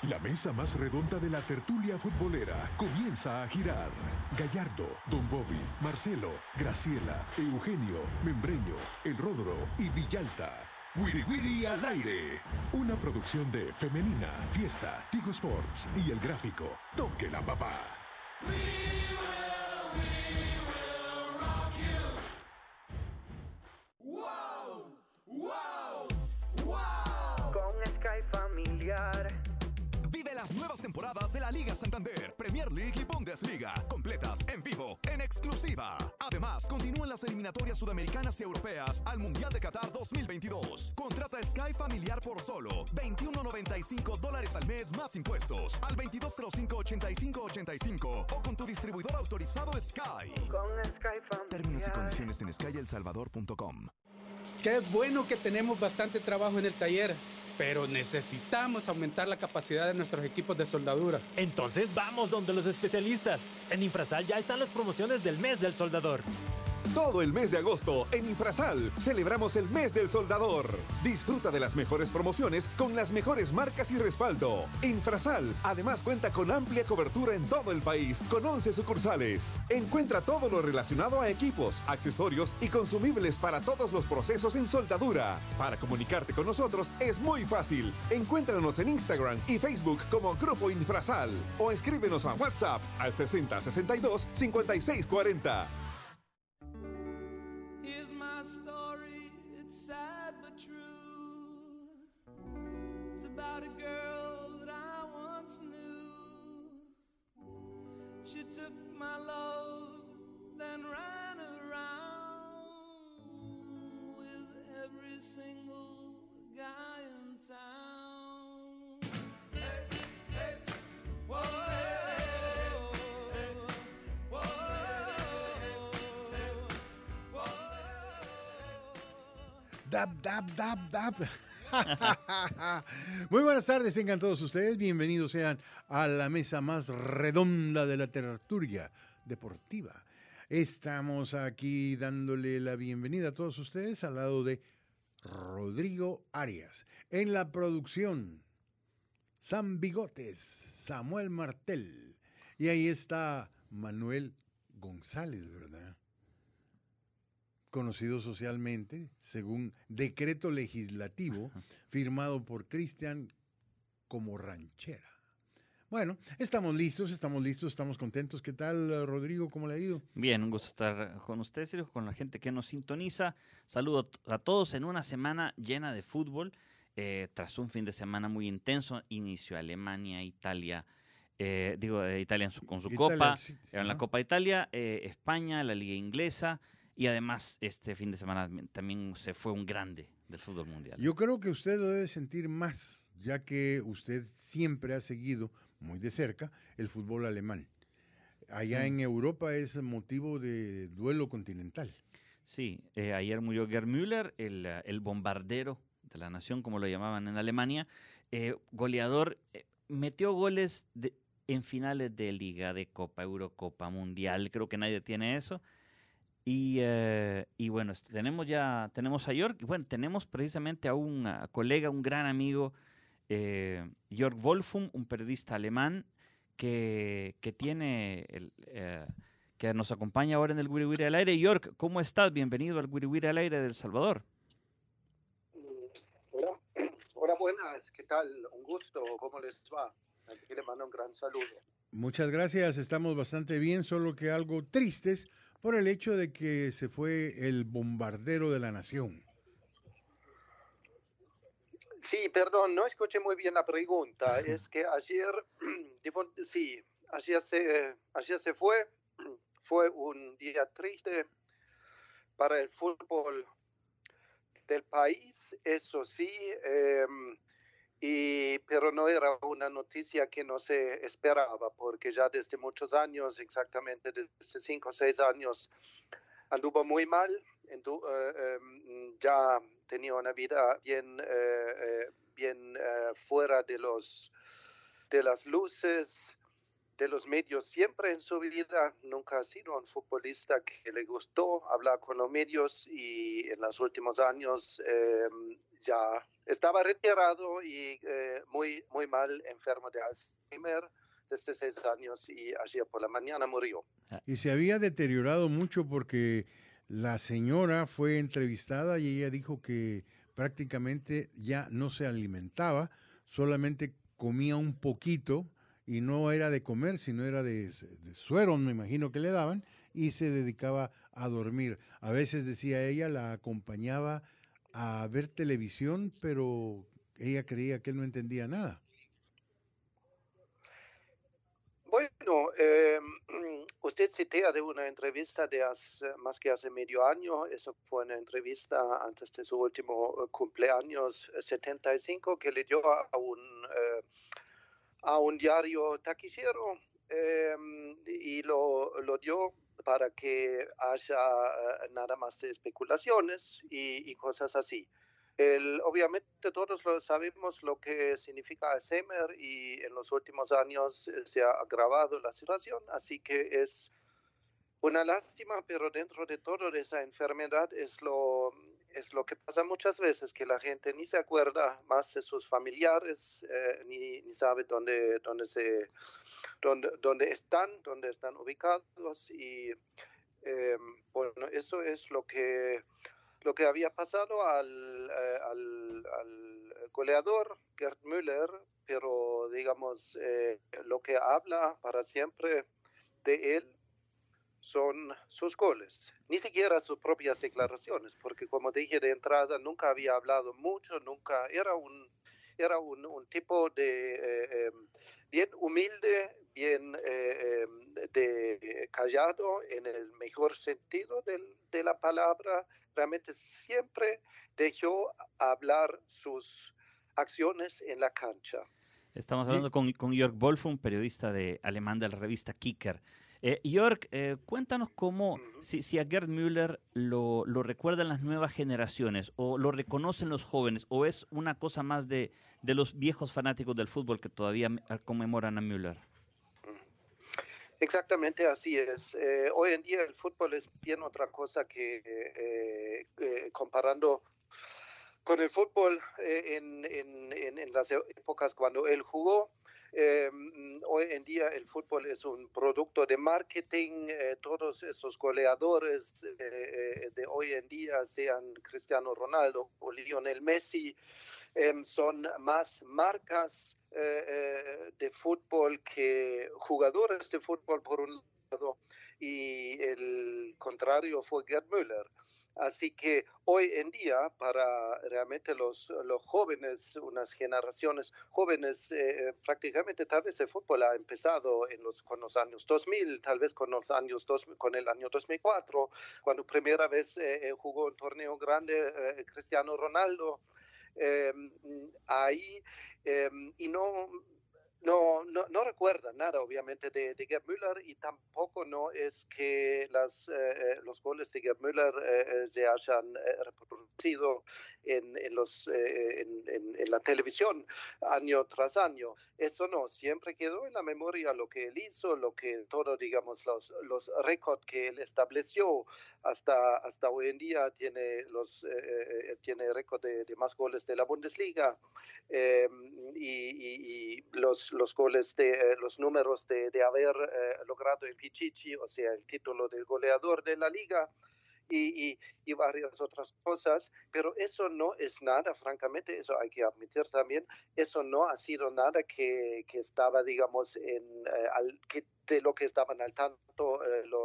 La mesa más redonda de la tertulia futbolera comienza a girar. Gallardo, Don Bobby, Marcelo, Graciela, Eugenio, Membreño, El Rodro y Villalta. Wiri Wiri al aire. Una producción de Femenina, Fiesta, Tigo Sports y El Gráfico. Toque la papá. ¡Wow! ¡Wow! ¡Wow! Con Sky Familiar. Vive las nuevas temporadas de la Liga Santander, Premier League y Bundesliga, completas en vivo, en exclusiva. Además, continúan las eliminatorias sudamericanas y europeas al Mundial de Qatar 2022. Contrata Sky Familiar por solo $21.95 al mes más impuestos al 2205-8585 o con tu distribuidor autorizado Sky. Con Sky Familiar. Términos y condiciones en skyelsalvador.com. Qué bueno que tenemos bastante trabajo en el taller, pero necesitamos aumentar la capacidad de nuestros equipos de soldadura. Entonces vamos donde los especialistas. En Infrasal ya están las promociones del mes del soldador. Todo el mes de agosto, en Infrasal, celebramos el mes del soldador. Disfruta de las mejores promociones con las mejores marcas y respaldo. Infrasal, además, cuenta con amplia cobertura en todo el país, con 11 sucursales. Encuentra todo lo relacionado a equipos, accesorios y consumibles para todos los procesos en soldadura. Para comunicarte con nosotros es muy fácil. Encuéntranos en Instagram y Facebook como Grupo Infrasal o escríbenos a WhatsApp al 6062 5640. About a girl that I once knew. She took my love, then ran around with every single guy in town. Hey, hey, whoa, whoa, whoa, Dab, dab, dab, dab. Muy buenas tardes, tengan todos ustedes, bienvenidos sean a la mesa más redonda de la tertulia deportiva. Estamos aquí dándole la bienvenida a todos ustedes al lado de Rodrigo Arias. En la producción, Sam Bigotes, Samuel Martel. Y ahí está Manuel González, ¿verdad? Conocido socialmente, según decreto legislativo firmado por Cristian como Ranchera. Bueno, estamos listos, estamos contentos. ¿Qué tal, Rodrigo? ¿Cómo le ha ido? Bien, un gusto estar con ustedes y con la gente que nos sintoniza. Saludo a todos en una semana llena de fútbol. Tras un fin de semana muy intenso, inició Alemania, Italia, Italia con su Copa, sí, en la Copa Italia, España, la Liga Inglesa. Y además, este fin de semana también se fue un grande del fútbol mundial. Yo creo que usted lo debe sentir más, ya que usted siempre ha seguido muy de cerca el fútbol alemán. Allá en Europa es motivo de duelo continental. Sí, ayer murió Gerd Müller, el bombardero de la nación, como lo llamaban en Alemania. Goleador, metió goles en finales de Liga, de Copa, Eurocopa, Mundial. Creo que nadie tiene eso. Y bueno, tenemos a Jörg, y bueno, tenemos precisamente a un colega, un gran amigo, Jörg Wolfum, un periodista alemán que nos acompaña ahora en el Wiri Wiri al aire. Jörg, ¿cómo estás? Bienvenido al Wiri Wiri al aire de El Salvador. Hola, buenas, ¿qué tal? Un gusto, ¿cómo les va? Aquí les mando un gran saludo. Muchas gracias, estamos bastante bien, solo que algo tristes por el hecho de que se fue el bombardero de la nación. Sí, perdón, no escuché muy bien la pregunta. Es que ayer se fue un día triste para el fútbol del país, eso sí, pero no era una noticia que no se esperaba, porque ya desde muchos años, exactamente desde 5 o 6 años, anduvo muy mal, ya tenía una vida bien fuera de las luces, los medios siempre en su vida. Nunca ha sido un futbolista que le gustó hablar con los medios y en los últimos años ya estaba retirado y muy, muy mal, enfermo de Alzheimer desde 6 años y ayer por la mañana murió. Y se había deteriorado mucho porque la señora fue entrevistada y ella dijo que prácticamente ya no se alimentaba, solamente comía un poquito y no era de comer, sino era de suero, me imagino que le daban, y se dedicaba a dormir. A veces, decía ella, la acompañaba a ver televisión, pero ella creía que él no entendía nada. Bueno, usted citea de una entrevista de más que hace medio año. Eso fue una entrevista antes de su último cumpleaños 75 que le dio a un diario taquillero y lo dio para que haya nada más de especulaciones y cosas así. Obviamente todos sabemos lo que significa Alzheimer y en los últimos años se ha agravado la situación, así que es una lástima, pero dentro de todo de esa enfermedad es lo que pasa muchas veces, que la gente ni se acuerda más de sus familiares, ni sabe dónde están ubicados y bueno, eso es lo que había pasado al goleador Gerd Müller, pero digamos, lo que habla para siempre de él son sus goles, ni siquiera sus propias declaraciones, porque como dije de entrada, nunca había hablado mucho, nunca era un tipo de bien humilde, bien callado en el mejor sentido de la palabra. Realmente siempre dejó hablar sus acciones en la cancha. Estamos hablando con Jörg Wolf, un periodista alemán de la revista Kicker. Jörg, cuéntanos cómo, si a Gerd Müller lo recuerdan las nuevas generaciones, o lo reconocen los jóvenes, o es una cosa más de los viejos fanáticos del fútbol que todavía conmemoran a Müller. Exactamente así es. Hoy en día el fútbol es bien otra cosa que comparando con el fútbol en las épocas cuando él jugó. Hoy en día el fútbol es un producto de marketing. Todos esos goleadores de hoy en día, sean Cristiano Ronaldo o Lionel Messi, son más marcas de fútbol que jugadores de fútbol por un lado, y el contrario fue Gerd Müller. Así que hoy en día, para realmente los jóvenes, unas generaciones jóvenes, prácticamente tal vez el fútbol ha empezado con los años 2000, tal vez con el año 2004, cuando primera vez jugó un torneo grande Cristiano Ronaldo. Ahí y no recuerda nada obviamente de Gerd Müller, y tampoco no es que los goles de Gerd Müller se hayan reproducido en la televisión año tras año. Eso no, siempre quedó en la memoria lo que él hizo, digamos los récords que él estableció. Hasta hoy en día tiene récord de más goles de la Bundesliga, y los goles los números de haber logrado el Pichichi, o sea, el título del goleador de la liga, y varias otras cosas, pero eso no es nada, francamente, eso hay que admitir también, eso no ha sido nada que estaba, digamos, de lo que estaban al tanto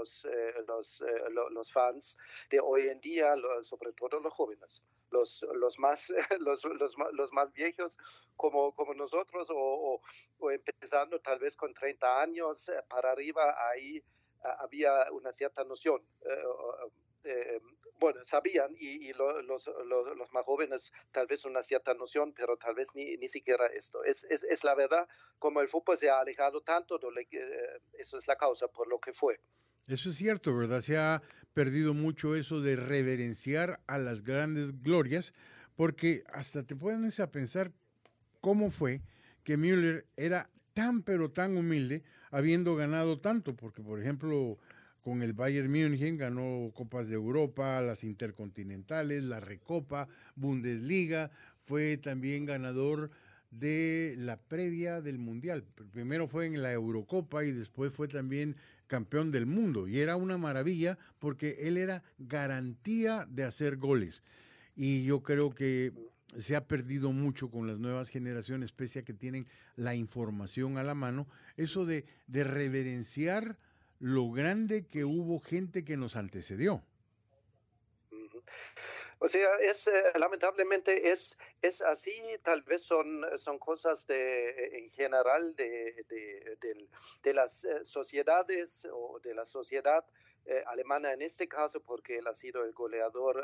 los fans de hoy en día, sobre todo los jóvenes. Los más viejos como nosotros, o empezando tal vez con 30 años para arriba, ahí había una cierta noción. Bueno, sabían, y los más jóvenes tal vez una cierta noción, pero tal vez ni siquiera esto. Es la verdad, como el fútbol se ha alejado tanto, eso es la causa por lo que fue. Eso es cierto, ¿verdad? Se ha perdido mucho eso de reverenciar a las grandes glorias, porque hasta te pones a pensar cómo fue que Müller era tan pero tan humilde, habiendo ganado tanto, porque por ejemplo con el Bayern München ganó Copas de Europa, las Intercontinentales, la Recopa, Bundesliga, fue también ganador de la previa del Mundial. Primero fue en la Eurocopa y después fue también campeón del mundo. Y era una maravilla porque él era garantía de hacer goles. Y yo creo que se ha perdido mucho con las nuevas generaciones, pese a que tienen la información a la mano, eso de reverenciar lo grande que hubo gente que nos antecedió. O sea, lamentablemente es así, tal vez son cosas en general de las sociedades o de la sociedad alemana en este caso, porque él ha sido el goleador,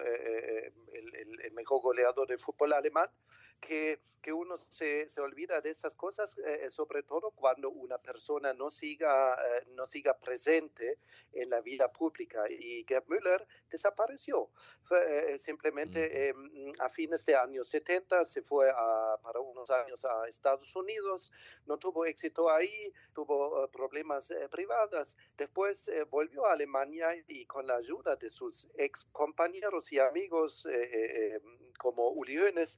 el mejor goleador de fútbol alemán, que uno se olvida de esas cosas, sobre todo cuando una persona no siga presente en la vida pública. Y Gerd Müller desapareció. Simplemente a fines de años 70 se fue para unos años a Estados Unidos, no tuvo éxito ahí, tuvo problemas privados. Después volvió a Alemania y con la ayuda de sus ex compañeros y amigos como Uli Hoeneß,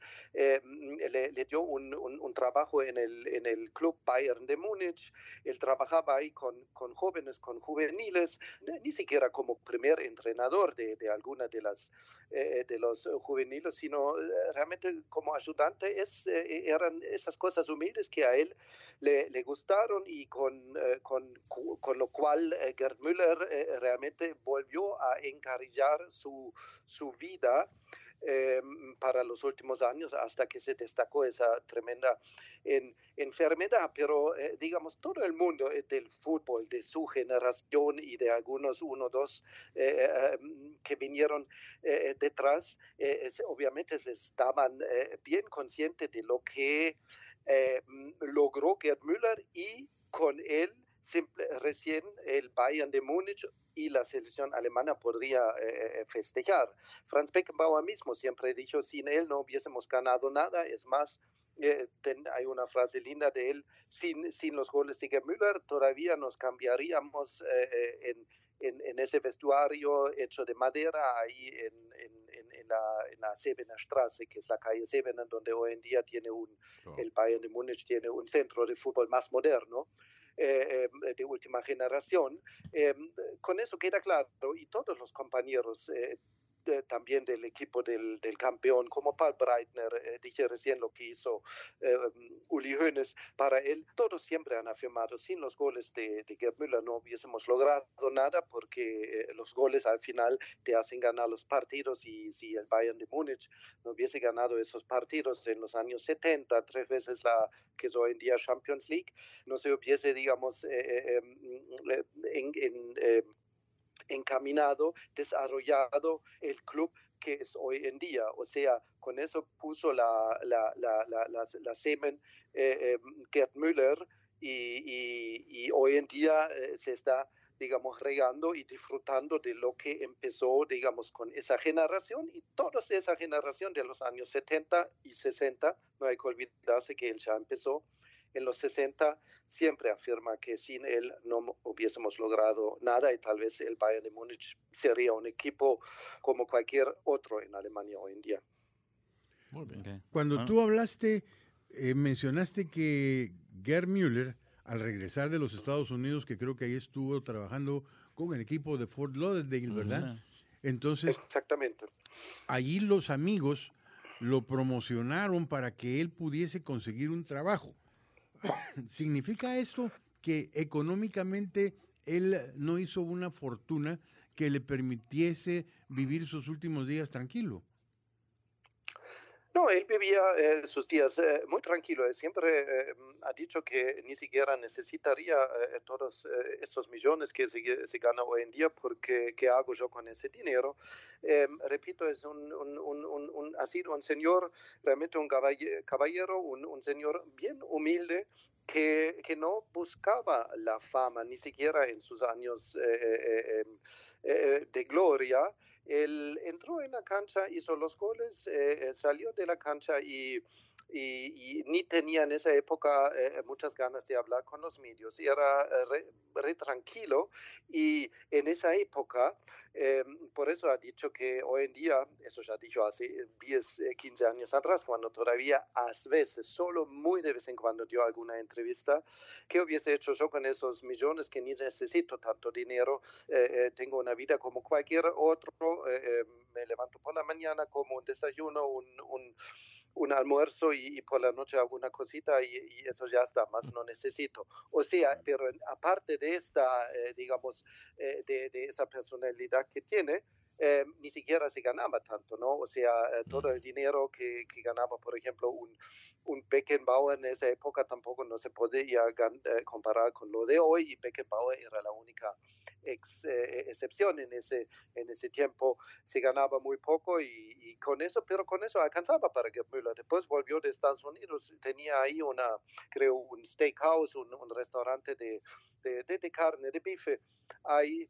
le dio un trabajo en el club Bayern de Múnich. Él trabajaba ahí con jóvenes, con juveniles, ni siquiera como primer entrenador de alguna de los juveniles, sino realmente como ayudante. Eran esas cosas humildes que a él le gustaron y con lo cual Gerd Müller realmente volvió a encarrilar su vida para los últimos años, hasta que se destacó esa tremenda enfermedad. Pero digamos, todo el mundo del fútbol, de su generación y de algunos uno o dos que vinieron detrás, obviamente estaban bien conscientes de lo que logró Gerd Müller, y con él recién el Bayern de Múnich y la selección alemana podría festejar. Franz Beckenbauer mismo siempre dijo, sin él no hubiésemos ganado nada. Es más, hay una frase linda de él, sin los goles de Gerd Müller todavía nos cambiaríamos en ese vestuario hecho de madera ahí en la Sebener Straße, que es la calle Sebener, donde hoy en día tiene el Bayern de Múnich tiene un centro de fútbol más moderno. De última generación. Con eso queda claro, y todos los compañeros también del equipo del campeón, como Paul Breitner, dije recién lo que hizo Uli Hoeneß, para él todos siempre han afirmado, sin los goles de Gerd Müller no hubiésemos logrado nada, porque los goles al final te hacen ganar los partidos, y si el Bayern de Múnich no hubiese ganado esos partidos en los años 70, 3 veces la que es hoy en día Champions League, no se hubiese, digamos, encaminado, desarrollado el club que es hoy en día. O sea, con eso puso la semen Gerd Müller, y hoy en día se está, digamos, regando y disfrutando de lo que empezó, digamos, con esa generación, y toda esa generación de los años 70 y 60, no hay que olvidarse que él ya empezó en los 60, siempre afirma que sin él no hubiésemos logrado nada, y tal vez el Bayern de Múnich sería un equipo como cualquier otro en Alemania hoy en día. Muy bien. Okay. Cuando tú hablaste, mencionaste que Gerd Müller, al regresar de los Estados Unidos, que creo que ahí estuvo trabajando con el equipo de Fort Lauderdale, ¿verdad? Entonces, exactamente. Allí los amigos lo promocionaron para que él pudiese conseguir un trabajo. ¿Significa esto que económicamente él no hizo una fortuna que le permitiese vivir sus últimos días tranquilo? No, él vivía sus días muy tranquilo. Él siempre ha dicho que ni siquiera necesitaría todos esos millones que se gana hoy en día, porque ¿qué hago yo con ese dinero? Repito, es ha sido un señor, realmente un caballero, un señor bien humilde, que no buscaba la fama, ni siquiera en sus años de gloria. Él entró en la cancha, hizo los goles, salió de la cancha y y ni tenía en esa época muchas ganas de hablar con los medios. Era re tranquilo y en esa época, por eso ha dicho que hoy en día, eso ya dijo hace 10, 15 años atrás, cuando todavía a veces, solo muy de vez en cuando dio alguna entrevista, ¿qué hubiese hecho yo con esos millones que ni necesito tanto dinero? Tengo una vida como cualquier otro, me levanto por la mañana, como un desayuno, un almuerzo y por la noche alguna cosita y eso ya está, más no necesito. O sea, pero aparte de esta, digamos, de esa personalidad que tiene, ni siquiera se ganaba tanto, ¿no? O sea, todo el dinero que ganaba, por ejemplo, un Beckenbauer en esa época tampoco no se podía comparar con lo de hoy, y Beckenbauer era la única excepción en ese tiempo. Se ganaba muy poco y con eso, pero con eso alcanzaba para Gerd Müller. Después volvió de Estados Unidos, tenía ahí creo, un steakhouse, un restaurante de carne, de bife. Ahí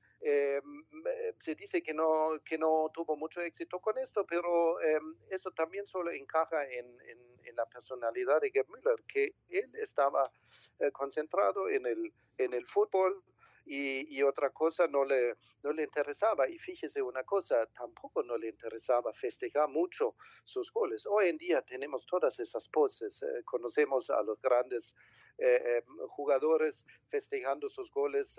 se dice que no tuvo mucho éxito con esto, pero eso también solo encaja en la personalidad de Gerd Müller, que él estaba concentrado en el fútbol, y otra cosa no le interesaba. Y fíjese una cosa, tampoco no le interesaba festejar mucho sus goles. Hoy en día tenemos todas esas poses, conocemos a los grandes jugadores festejando sus goles,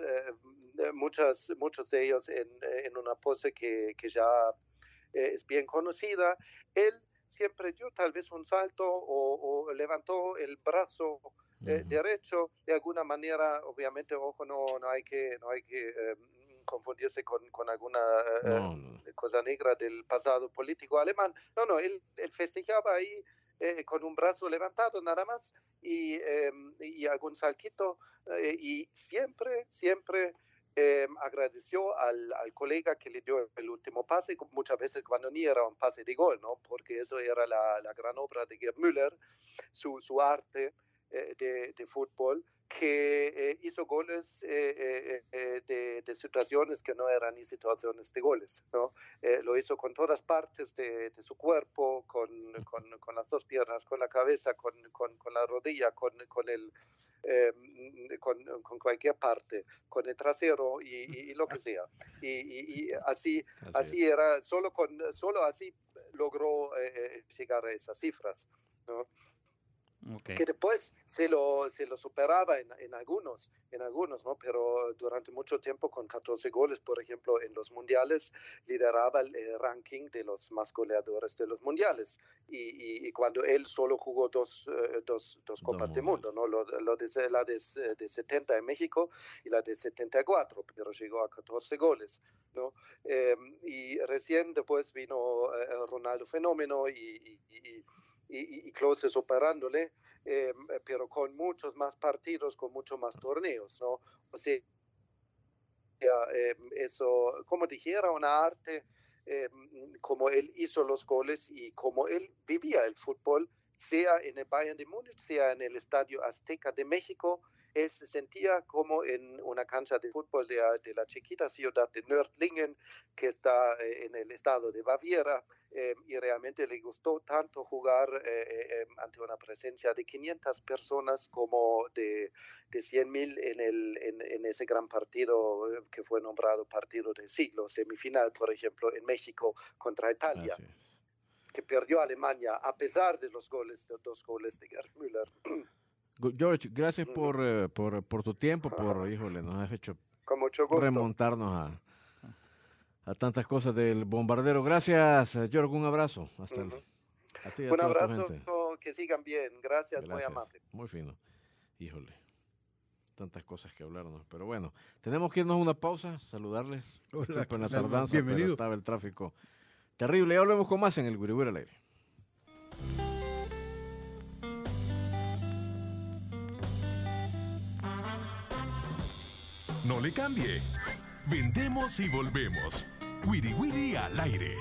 muchos de ellos en una pose que ya es bien conocida. Él siempre dio tal vez un salto o levantó el brazo derecho de alguna manera. Obviamente, ojo, no hay que confundirse con alguna cosa negra del pasado político alemán. No, él festejaba ahí con un brazo levantado nada más y algún saltito, y siempre agradeció al colega que le dio el último pase, muchas veces cuando ni era un pase de gol, ¿no? Porque eso era la gran obra de Gerd Müller, su arte de fútbol, que hizo goles de situaciones que no eran ni situaciones de goles, ¿no? Lo hizo con todas partes de su cuerpo, con las dos piernas, con la cabeza, con la rodilla, con cualquier parte, con el trasero y lo que sea. Y así era, solo así logró llegar a esas cifras, ¿no? Okay. Que después se lo superaba en algunos, ¿no? Pero durante mucho tiempo, con 14 goles, por ejemplo, en los mundiales, lideraba el ranking de los más goleadores de los mundiales. Y cuando él solo jugó dos Copas del Mundo, ¿no? La de 70 en México y la de 74, pero llegó a 14 goles, ¿no? Y recién después vino Ronaldo Fenómeno y Klose superándole, pero con muchos más partidos, con muchos más torneos, ¿no? O sea, eso, como dijera, una arte, como él hizo los goles y como él vivía el fútbol, sea en el Bayern de Múnich, sea en el Estadio Azteca de México. Él se sentía como en una cancha de fútbol de la chiquita ciudad de Nördlingen, que está en el estado de Baviera, y realmente le gustó tanto jugar ante una presencia de 500 personas como de 100.000 en ese gran partido que fue nombrado partido del siglo, semifinal, por ejemplo, en México contra Italia, que perdió Alemania a pesar de los dos goles de Gerd Müller. George, gracias por tu tiempo, híjole, nos has hecho con mucho gusto remontarnos a tantas cosas del bombardero. Gracias, George, un abrazo. Hasta a ti y a un toda abrazo, tu gente. Que sigan bien. Gracias, muy amable. Muy fino. Híjole, tantas cosas que hablarnos. Pero bueno, tenemos que irnos a una pausa, saludarles. Hola, en la tardanza, bienvenido. pero estaba el tráfico terrible. Ya volvemos con más en el Güiri Güiri al aire. No le cambie. Vendemos y volvemos. Güiri Güiri al aire.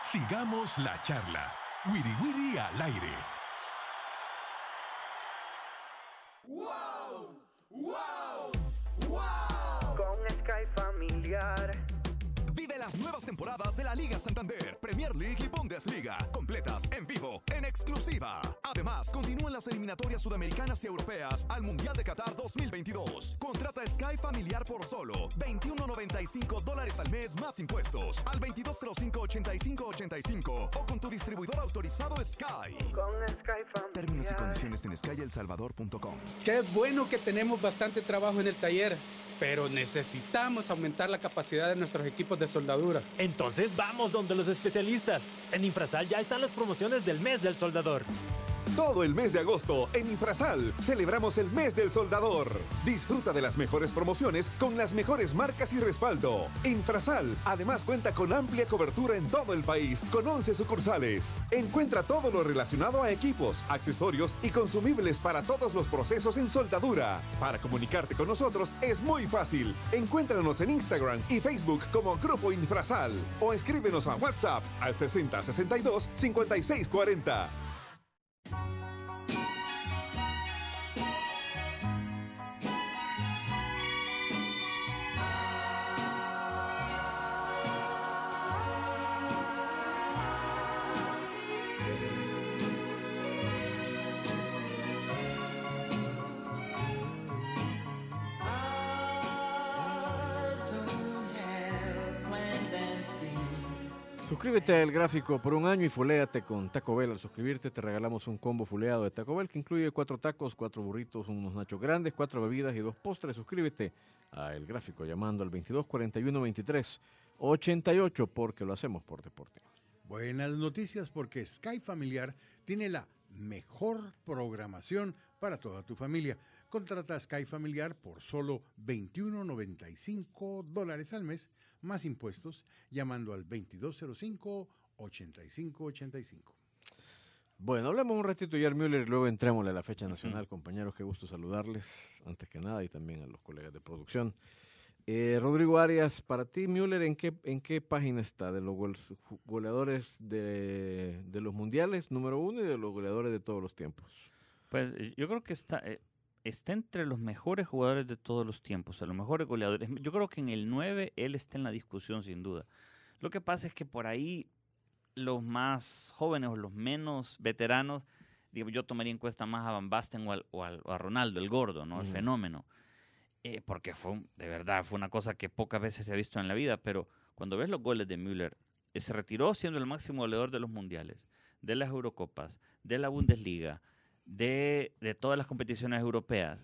Sigamos la charla. Wiri Wiri al aire. ¡Wow! ¡Wow! ¡Wow! Con Sky Familiar. Vive las nuevas temporadas de la Liga Santander, Premier League y Bundesliga, completas en vivo, en exclusiva. Además, continúan las eliminatorias sudamericanas y europeas al Mundial de Qatar 2022. Contrata Sky Familiar por solo $21.95 al mes más impuestos, al 2205-8585 o con tu distribuidor autorizado Sky. Con Sky Familiar. Términos y condiciones en skyelsalvador.com. Qué bueno que tenemos bastante trabajo en el taller, pero necesitamos aumentar la capacidad de nuestros equipos de soldadura. Entonces vamos donde los especialistas. En Infrasal ya están las promociones del mes del soldador. Todo el mes de agosto en Infrasal celebramos el mes del soldador. Disfruta de las mejores promociones con las mejores marcas y respaldo. Infrasal además cuenta con amplia cobertura en todo el país con 11 sucursales. Encuentra todo lo relacionado a equipos, accesorios y consumibles para todos los procesos en soldadura. Para comunicarte con nosotros es muy fácil. Encuéntranos en Instagram y Facebook como Grupo Infrasal o escríbenos a WhatsApp al 6062 5640. Suscríbete al Gráfico por un año y fuléate con Taco Bell. Al suscribirte te regalamos un combo fuleado de Taco Bell que incluye 4 tacos, 4 burritos, unos nachos grandes, 4 bebidas y 2 postres. Suscríbete a El Gráfico llamando al 22 41 23 88 porque lo hacemos por deporte. Buenas noticias porque Sky Familiar tiene la mejor programación para toda tu familia. Contrata Sky Familiar por solo $21.95 al mes, más impuestos, llamando al 2205-8585. Bueno, hablemos un ratito de Gerd Müller y luego entrémosle a la fecha nacional. Compañeros, qué gusto saludarles, antes que nada, y también a los colegas de producción. Rodrigo Arias, para ti, Müller, ¿en qué página está? ¿De los goleadores de los mundiales, número 1, y de los goleadores de todos los tiempos? Pues yo creo que está entre los mejores jugadores de todos los tiempos, a los mejores goleadores. Yo creo que en el 9 él está en la discusión sin duda. Lo que pasa es que por ahí los más jóvenes o los menos veteranos, digo, yo tomaría en cuenta más a Van Basten o a Ronaldo, el gordo, ¿no? El fenómeno. Porque de verdad fue una cosa que pocas veces se ha visto en la vida, pero cuando ves los goles de Müller, se retiró siendo el máximo goleador de los mundiales, de las Eurocopas, de la Bundesliga, de todas las competiciones europeas.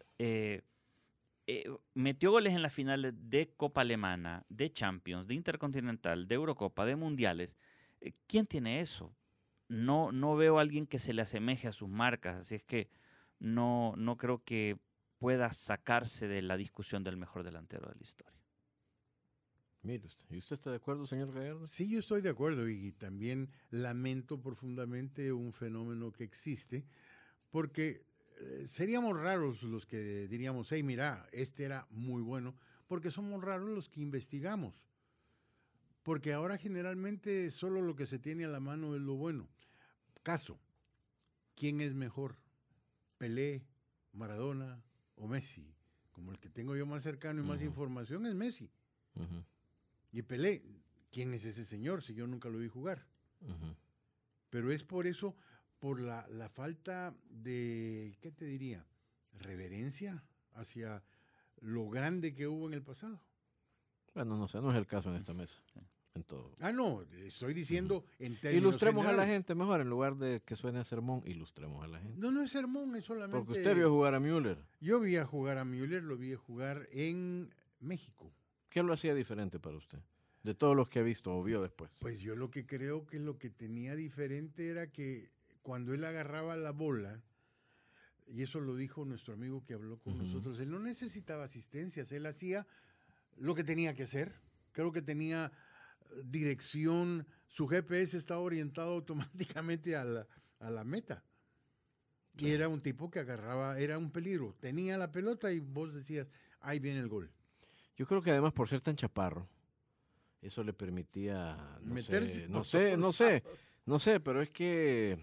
Metió goles en las finales de Copa Alemana, de Champions, de Intercontinental, de Eurocopa, de Mundiales. ¿Quién tiene eso? No veo a alguien que se le asemeje a sus marcas, así es que no creo que pueda sacarse de la discusión del mejor delantero de la historia. Mire usted, ¿y usted está de acuerdo, señor Gallardo? Sí, yo estoy de acuerdo y también lamento profundamente un fenómeno que existe, porque seríamos raros los que diríamos, hey, mira, este era muy bueno, porque somos raros los que investigamos. Porque ahora generalmente solo lo que se tiene a la mano es lo bueno. Caso, ¿quién es mejor? ¿Pelé, Maradona o Messi? Como el que tengo yo más cercano y más información es Messi. Y Pelé, ¿quién es ese señor si yo nunca lo vi jugar? Pero es por eso, por la falta de, ¿qué te diría? Reverencia hacia lo grande que hubo en el pasado. Bueno, no sé, no es el caso en esta mesa. En todo. No, estoy diciendo en términos Ilustremos generales. a la gente mejor, en lugar de que suene a sermón, ilustremos a la gente. No es sermón, es solamente... Porque usted vio jugar a Müller. Yo vi a jugar a Müller, lo vi jugar en México. ¿Qué lo hacía diferente para usted? De todos los que ha visto o vio después. Pues yo lo que creo que lo que tenía diferente era que cuando él agarraba la bola, y eso lo dijo nuestro amigo que habló con nosotros, él no necesitaba asistencias, él hacía lo que tenía que hacer. Creo que tenía dirección, su GPS estaba orientado automáticamente a la meta. Y era un tipo que agarraba, era un peligro. Tenía la pelota y vos decías, ahí viene el gol. Yo creo que además por ser tan chaparro, eso le permitía, meterse. No sé, pero es que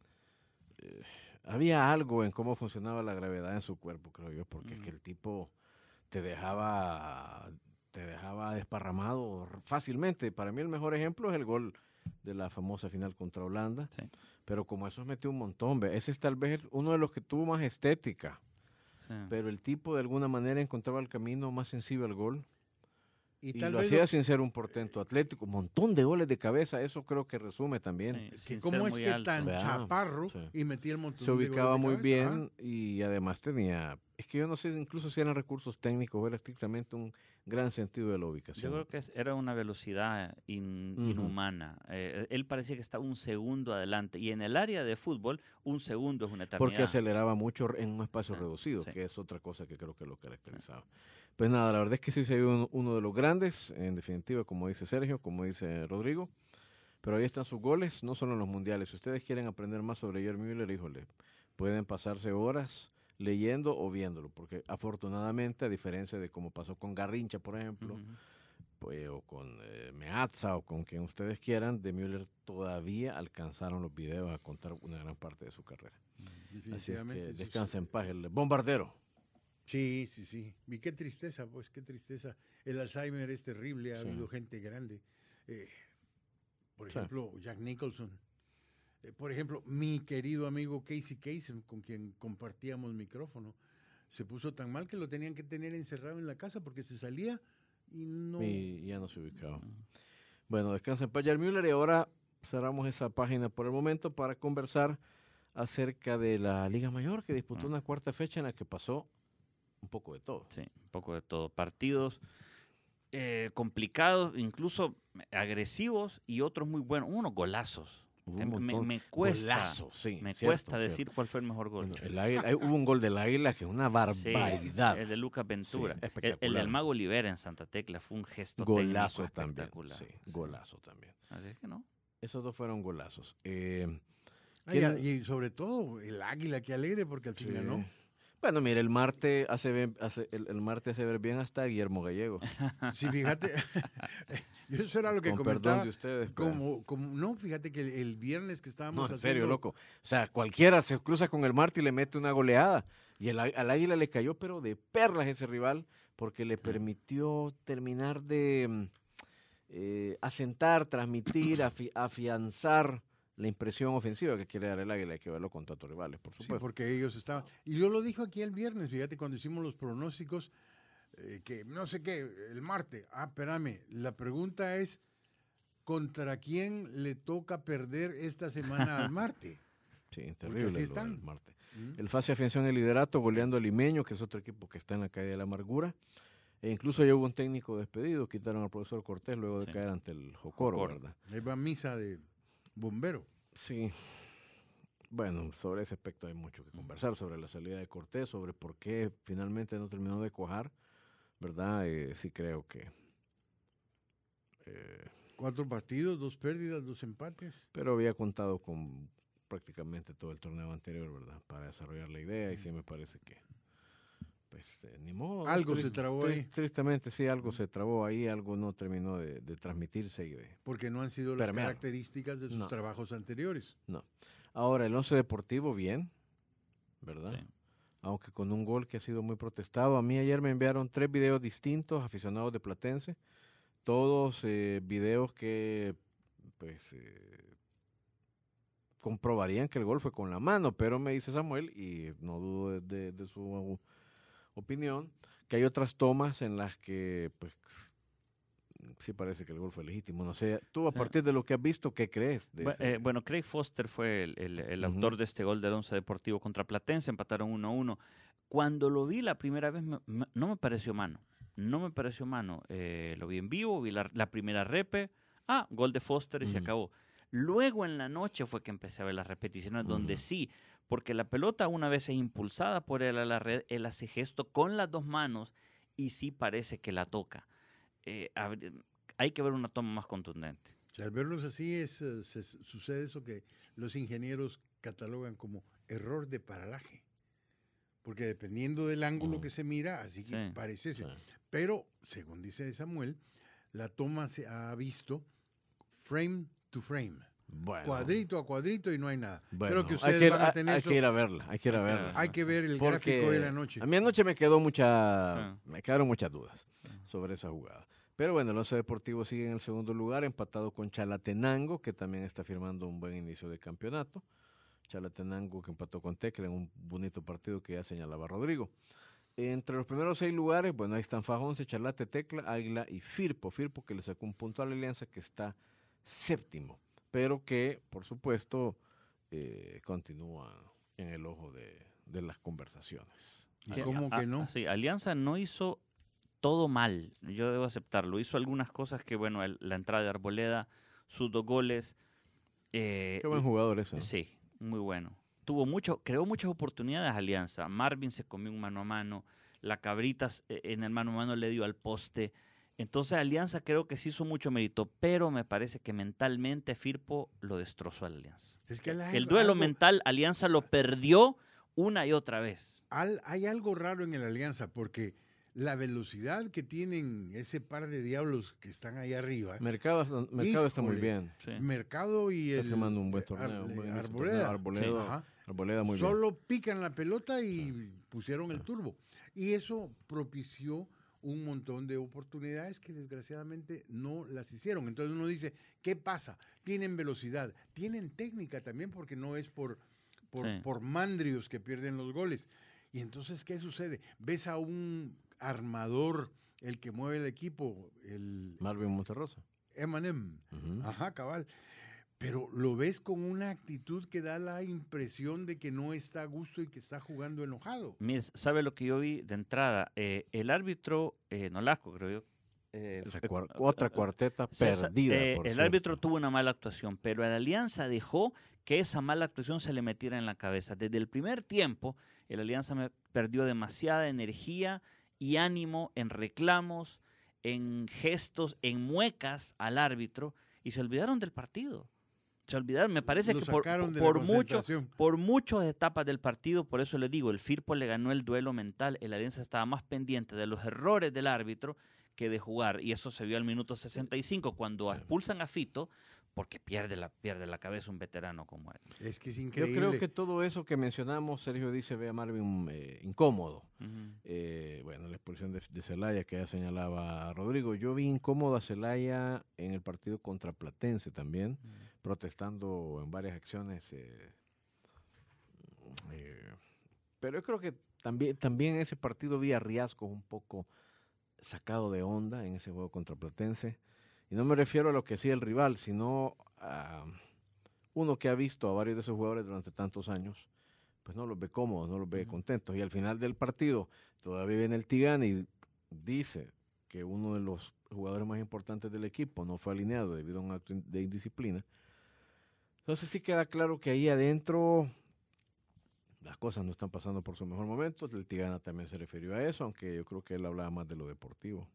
había algo en cómo funcionaba la gravedad en su cuerpo, creo yo, porque es que el tipo te dejaba desparramado fácilmente. Para mí el mejor ejemplo es el gol de la famosa final contra Holanda, Sí. pero como esos metió un montón, ese es tal vez uno de los que tuvo más estética, Sí. pero el tipo de alguna manera encontraba el camino más sencillo al gol. Y tal lo vez hacía sin ser un portento atlético, un montón de goles de cabeza, eso creo que resume también. Sí, sin ¿Cómo ser es muy que alto. tan Vea, chaparro sí. y metía el montón Se de goles ubicaba de muy cabeza? bien y además tenía, es que yo no sé incluso si eran recursos técnicos o era estrictamente un gran sentido de la ubicación. Yo creo que era una velocidad inhumana. Él parecía que estaba un segundo adelante. Y en el área de fútbol, un segundo es una eternidad. Porque aceleraba mucho en un espacio reducido, que es otra cosa que creo que lo caracterizaba. Pues nada, la verdad es que sí se vio uno de los grandes, en definitiva, como dice Sergio, como dice Rodrigo. Pero ahí están sus goles, no solo en los mundiales. Si ustedes quieren aprender más sobre Gerd Müller, híjole, pueden pasarse horas leyendo o viéndolo, porque afortunadamente, a diferencia de como pasó con Garrincha, por ejemplo, pues, o con Meazza o con quien ustedes quieran, de Müller todavía alcanzaron los videos a contar una gran parte de su carrera. Así es que descansa en paz el bombardero. Sí. Y qué tristeza, pues, qué tristeza. El Alzheimer es terrible, ha habido gente grande. Por ejemplo, Jack Nicholson. Por ejemplo, mi querido amigo Casey Kasem, con quien compartíamos micrófono, se puso tan mal que lo tenían que tener encerrado en la casa porque se salía y no... Y ya no se ubicaba. Bueno, descansa en paz Gerd Müller y ahora cerramos esa página por el momento para conversar acerca de la Liga Mayor, que disputó una cuarta fecha en la que pasó un poco de todo. Sí, un poco de todo. Partidos complicados, incluso agresivos y otros muy buenos. Unos golazos. Me cuesta, Golazos, sí, cuesta decir cuál fue el mejor gol. Bueno, hubo un gol del Águila que es una barbaridad. Sí, el de Lucas Ventura. Sí, espectacular. El del Mago Olivera en Santa Tecla fue un gesto golazo técnico también. espectacular. Sí, golazo también. Así es que no. Esos dos fueron golazos. Y sobre todo el Águila, que alegre porque al fin ganó. Bueno, mire, el Marte hace ver bien hasta Guillermo Gallego. Sí, fíjate, yo eso era lo que Con comentaba. perdón de ustedes. No, fíjate que el viernes que estábamos No, en haciendo... serio, loco. O sea, cualquiera se cruza con el Marte y le mete una goleada. Y al Águila le cayó, pero de perlas ese rival, porque le permitió terminar de asentar, transmitir, afianzar la impresión ofensiva que quiere dar el Águila. Hay que verlo contra otros rivales, por supuesto. Sí, porque ellos estaban... Y yo lo dijo aquí el viernes, fíjate, cuando hicimos los pronósticos, que no sé qué, el martes. Espérame, la pregunta es, ¿contra quién le toca perder esta semana al Marte? Sí, terrible así lo están. del Marte. El FASI afianzó en el liderato goleando al Limeño, que es otro equipo que está en la calle de la amargura. E incluso ya hubo un técnico despedido, quitaron al profesor Cortés luego de caer ante el Jocoro, ¿verdad? Ahí va misa de bombero. Sí. Bueno, sobre ese aspecto hay mucho que conversar, sobre la salida de Cortés, sobre por qué finalmente no terminó de cuajar, ¿verdad? Sí creo que... 4 partidos, 2 pérdidas, 2 empates. Pero había contado con prácticamente todo el torneo anterior, ¿verdad? Para desarrollar la idea y sí me parece que, pues, ni modo. Algo se trabó ahí. Tristemente, sí, algo se trabó ahí, algo no terminó de transmitirse y de... Porque no han sido las características de sus trabajos anteriores. No. Ahora, el Once Deportivo, bien, ¿verdad? Sí. Aunque con un gol que ha sido muy protestado. A mí ayer me enviaron 3 videos distintos, aficionados de Platense. Todos videos que, pues, comprobarían que el gol fue con la mano. Pero me dice Samuel, y no dudo de su opinión, que hay otras tomas en las que, pues, sí parece que el gol fue legítimo. No sé, tú a partir de lo que has visto, ¿qué crees? Bueno, Craig Foster fue el autor de este gol del Once Deportivo contra Platense, empataron 1-1. Cuando lo vi la primera vez no me pareció mano. No me pareció mano. Lo vi en vivo, vi la primera repe. Gol de Foster y se acabó. Luego en la noche fue que empecé a ver las repeticiones donde sí, porque la pelota una vez es impulsada por él a la red, él hace gesto con las 2 manos y sí parece que la toca. Hay que ver una toma más contundente. O sea, al verlos así sucede eso que los ingenieros catalogan como error de paralaje. Porque dependiendo del ángulo que se mira, así que parece ese. Sí. Pero, según dice Samuel, la toma se ha visto frame to frame. Bueno. Cuadrito a cuadrito y no hay nada. Bueno, Creo que ustedes van a tener hay eso. que ir a verla, hay que ir a verla. Hay que ver el Porque gráfico de la noche. A mí anoche me quedaron muchas dudas sobre esa jugada. Pero bueno, el Once Deportivo sigue en el segundo lugar, empatado con Chalatenango, que también está firmando un buen inicio de campeonato. Chalatenango que empató con Tecla en un bonito partido que ya señalaba Rodrigo. Entre los primeros 6 lugares, bueno, ahí están Fajonce, Chalate, Tecla, Águila y Firpo. Firpo que le sacó un punto a la Alianza, que está séptimo, pero que, por supuesto, continúa en el ojo de las conversaciones. ¿Y cómo que no? Sí, Alianza no hizo todo mal, yo debo aceptarlo. Hizo algunas cosas que, bueno, la entrada de Arboleda, sus 2 goles. Qué buen jugador ese, ¿no? Sí, muy bueno. Creó muchas oportunidades Alianza. Marvin se comió un mano a mano, la Cabritas en el mano a mano le dio al poste. Entonces Alianza creo que sí hizo mucho mérito, pero me parece que mentalmente Firpo lo destrozó a la Alianza. Es que el duelo mental Alianza lo perdió una y otra vez. Hay algo raro en el Alianza, porque la velocidad que tienen ese par de diablos que están ahí arriba. Mercado está muy bien. Sí. Mercado y está firmando un buen torneo. Arboleda muy Solo bien. pican la pelota y pusieron el turbo. Y eso propició un montón de oportunidades que desgraciadamente no las hicieron. Entonces uno dice, ¿qué pasa? Tienen velocidad, tienen técnica también, porque no es por mandrios que pierden los goles. Y entonces, ¿qué sucede? Ves a un armador, el que mueve el equipo, el Marvin Monterrosa. M&M. Ajá, cabal. Pero lo ves con una actitud que da la impresión de que no está a gusto y que está jugando enojado. Mire, ¿sabe lo que yo vi de entrada? El árbitro, Nolasco, creo yo. Otra cuarteta perdida. El árbitro tuvo una mala actuación, pero la Alianza dejó que esa mala actuación se le metiera en la cabeza. Desde el primer tiempo, el Alianza perdió demasiada energía y ánimo en reclamos, en gestos, en muecas al árbitro, y se olvidaron del partido. Se olvidaron, me parece que por muchas etapas del partido, por eso le digo, el Firpo le ganó el duelo mental, el Alianza estaba más pendiente de los errores del árbitro que de jugar, y eso se vio al minuto 65 cuando expulsan a Fito, porque pierde la cabeza un veterano como él. Es que es increíble. Yo creo que todo eso que mencionamos, Sergio dice, ve a Marvin incómodo. Bueno, la expulsión de Celaya que ya señalaba Rodrigo. Yo vi incómodo a Celaya en el partido contra Platense también, protestando en varias acciones. Pero yo creo que también en ese partido vi a Riascos un poco sacado de onda en ese juego contra Platense. Y no me refiero a lo que hacía el rival, sino a uno que ha visto a varios de esos jugadores durante tantos años, pues no los ve cómodos, no los ve contentos. Y al final del partido todavía viene el Tigana y dice que uno de los jugadores más importantes del equipo no fue alineado debido a un acto de indisciplina. Entonces sí queda claro que ahí adentro las cosas no están pasando por su mejor momento. El Tigana también se refirió a eso, aunque yo creo que él hablaba más de lo deportivo.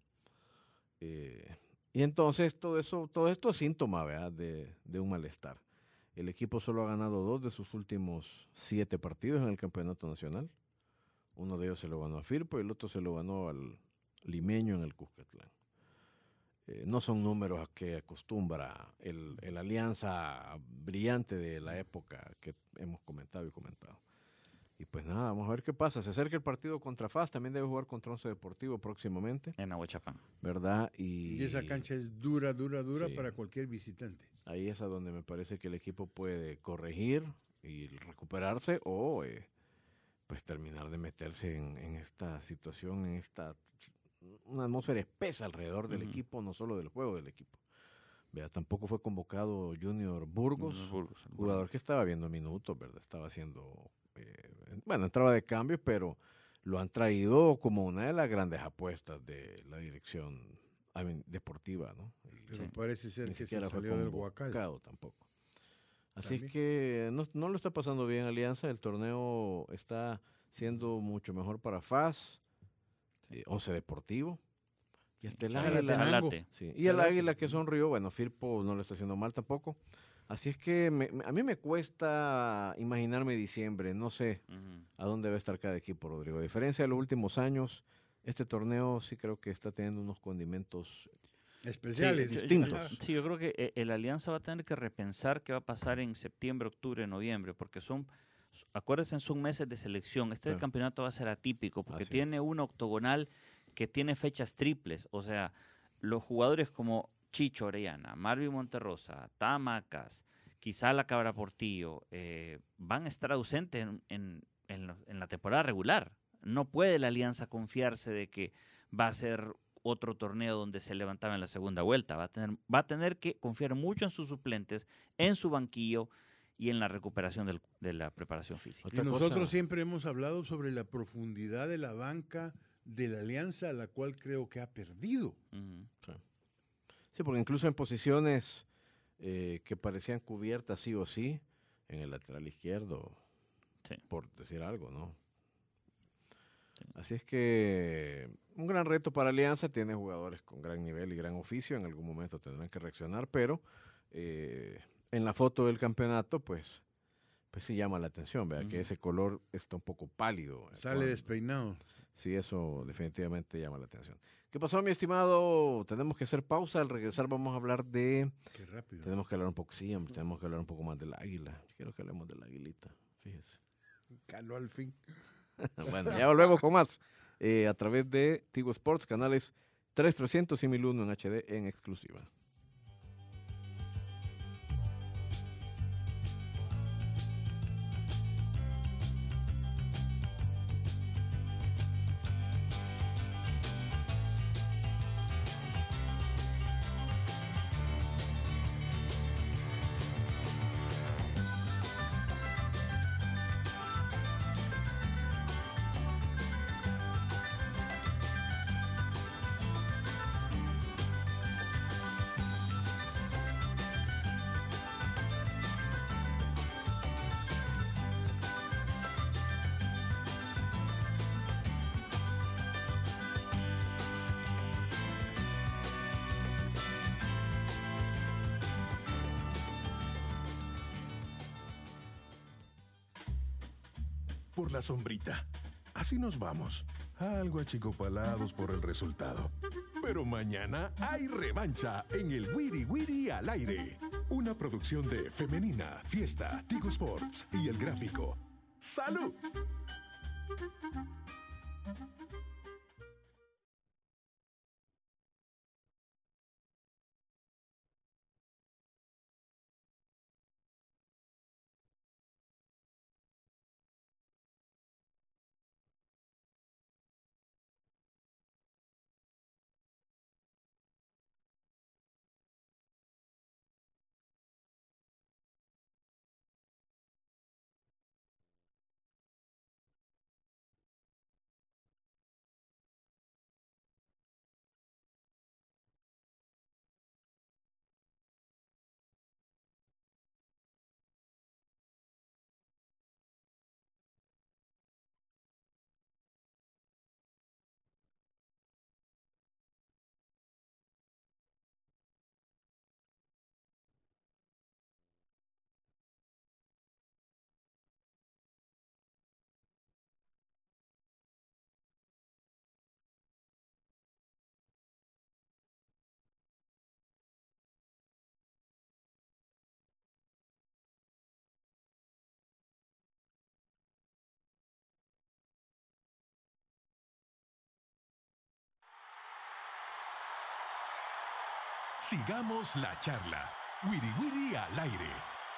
Y entonces todo esto es síntoma, ¿verdad?, de un malestar. El equipo solo ha ganado 2 de sus últimos 7 partidos en el campeonato nacional. Uno de ellos se lo ganó a Firpo y el otro se lo ganó al limeño en el Cuscatlán. No son números a que acostumbra el Alianza brillante de la época que hemos comentado y comentado. Y pues nada, vamos a ver qué pasa. Se acerca el partido contra FAS, también debe jugar contra Once Deportivo próximamente. En Ahuachapán. ¿Verdad? Y esa cancha es dura sí, para cualquier visitante. Ahí es a donde me parece que el equipo puede corregir y recuperarse o pues terminar de meterse en esta situación, en una atmósfera espesa alrededor del equipo, no solo del juego del equipo. Vea, tampoco fue convocado Junior Burgos, jugador que estaba viendo minutos, ¿verdad? Estaba haciendo... entraba de cambio, pero lo han traído como una de las grandes apuestas de la dirección deportiva, ¿no? Pero parece ser que se salió del Huacal. Tampoco. Así es que no lo está pasando bien Alianza. El torneo está siendo mucho mejor para FAS, Once Deportivo, y hasta el Águila. Sí, y el Águila que sonrió. Bueno, Firpo no lo está haciendo mal tampoco. Así es que a mí me cuesta imaginarme diciembre. No sé a dónde va a estar cada equipo, Rodrigo. A diferencia de los últimos años, este torneo sí creo que está teniendo unos condimentos especiales. distintos. Sí, yo creo que el Alianza va a tener que repensar qué va a pasar en septiembre, octubre, noviembre, porque acuérdense, son meses de selección. Claro. Campeonato va a ser atípico, porque Así tiene una octogonal que tiene fechas triples. O sea, los jugadores como Chicho Orellana, Marvin Monterrosa, Tamacas, quizá la Cabra Portillo, van a estar ausentes en la temporada regular. No puede la Alianza confiarse de que va a ser otro torneo donde se levantaba en la segunda vuelta. Va a tener que confiar mucho en sus suplentes, en su banquillo y en la recuperación de la preparación física. Y nosotros siempre hemos hablado sobre la profundidad de la banca de la Alianza, la cual creo que ha perdido. Sí, porque incluso en posiciones que parecían cubiertas sí o sí, en el lateral izquierdo, por decir algo, ¿no? Sí. Así es que un gran reto para Alianza, tiene jugadores con gran nivel y gran oficio, en algún momento tendrán que reaccionar, pero en la foto del campeonato, pues sí llama la atención, vea que ese color está un poco pálido. Sale despeinado. Sí, eso definitivamente llama la atención. ¿Qué pasó, mi estimado? Tenemos que hacer pausa. Al regresar vamos a hablar de... Qué rápido. Tenemos que hablar un poco, sí, tenemos que hablar un poco más del águila. Quiero que hablemos del aguilita, fíjese. Caló al fin. Bueno, ya volvemos con más a través de Tigo Sports, canales 3300 y 1001 en HD en exclusiva. Por la sombrita. Así nos vamos. Algo achicopalados por el resultado. Pero mañana hay revancha en el Wiri Wiri al aire. Una producción de Femenina, Fiesta, Tigo Sports y El Gráfico. ¡Salud! Sigamos la charla. Wiri Wiri al aire.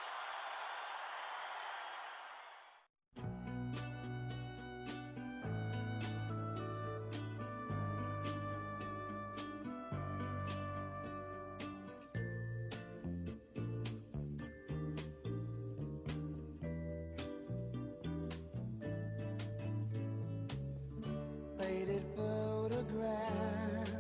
Faded photographs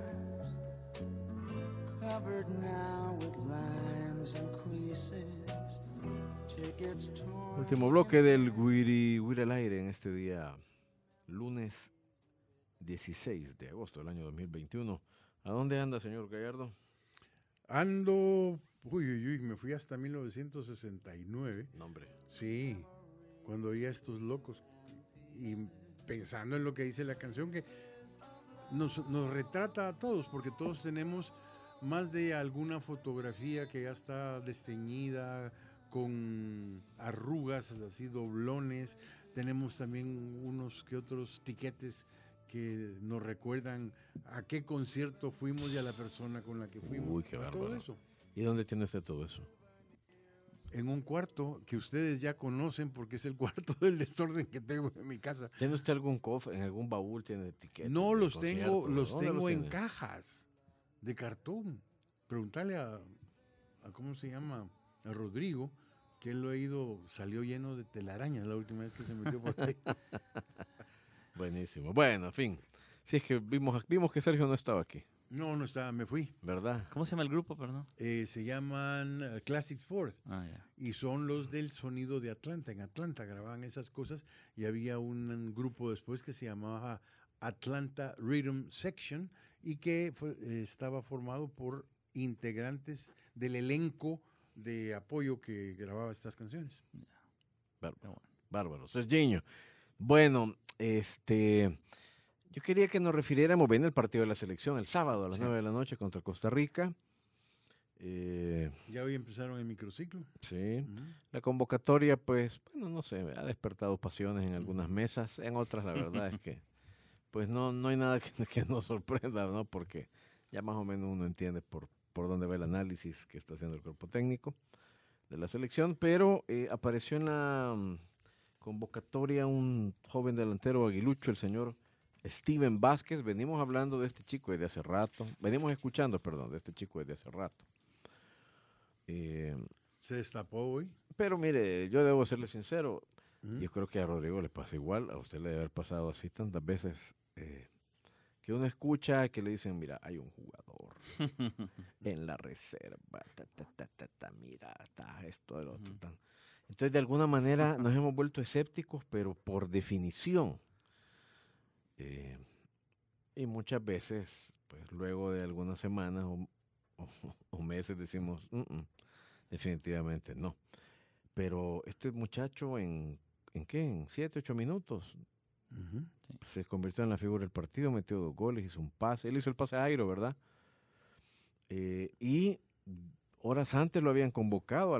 covered now with lines and creases, tickets torn. Último bloque del Wiri Wiri al aire en este día, lunes 16 de agosto del año 2021. ¿A dónde anda, señor Gallardo? Ando, me fui hasta 1969. No, hombre. Sí, cuando oía a estos locos y pensando en lo que dice la canción, que nos retrata a todos, porque todos tenemos más de alguna fotografía que ya está desteñida, con arrugas, así doblones. Tenemos también unos que otros tiquetes que nos recuerdan a qué concierto fuimos y a la persona con la que fuimos. Uy, qué todo bárbaro. eso. ¿Y dónde tiene usted todo eso? En un cuarto que ustedes ya conocen porque es el cuarto del desorden que tengo en mi casa. ¿Tiene usted algún cofre, en algún baúl tiene etiquetas? No, de los tengo, conciertos? los ¿Dónde tengo en tiene? cajas de cartón. Preguntarle a ¿cómo se llama? A Rodrigo, que él lo ha ido, salió lleno de telarañas la última vez que se metió por ahí. Buenísimo. Bueno, en fin. Si es que vimos que Sergio no estaba aquí, No estaba, me fui. ¿verdad? ¿Cómo se llama el grupo, perdón? Se llaman Classics Ford Ah, ya. y son los del sonido de Atlanta. En Atlanta grababan esas cosas y había un grupo después que se llamaba Atlanta Rhythm Section y que estaba formado por integrantes del elenco de apoyo que grababa estas canciones. Bárbaro. Bárbaro. Sergiño. Bueno, yo quería que nos refiriéramos bien al partido de la selección el sábado a las 9 de la noche contra Costa Rica. Ya hoy empezaron el microciclo. Sí. La convocatoria, pues, bueno, no sé, ha despertado pasiones en algunas mesas, en otras la verdad es que, pues, no hay nada que nos sorprenda, ¿no? Porque ya más o menos uno entiende por dónde va el análisis que está haciendo el cuerpo técnico de la selección, pero apareció en la convocatoria un joven delantero aguilucho, el señor Steven Vázquez. Venimos hablando de este chico desde hace rato, de este chico desde hace rato. Se destapó hoy. Pero mire, yo debo serle sincero, yo creo que a Rodrigo le pasa igual, a usted le debe haber pasado así tantas veces, que uno escucha que le dicen, mira, hay un jugador en la reserva, mira, está esto, el otro. Entonces, de alguna manera nos hemos vuelto escépticos, pero por definición. Y muchas veces, pues luego de algunas semanas o meses decimos, definitivamente no. Pero este muchacho ¿en qué? En 7, 8 minutos se convirtió en la figura del partido, metió 2 goles, hizo un pase. Él hizo el pase a Jairo, ¿verdad? Y horas antes lo habían convocado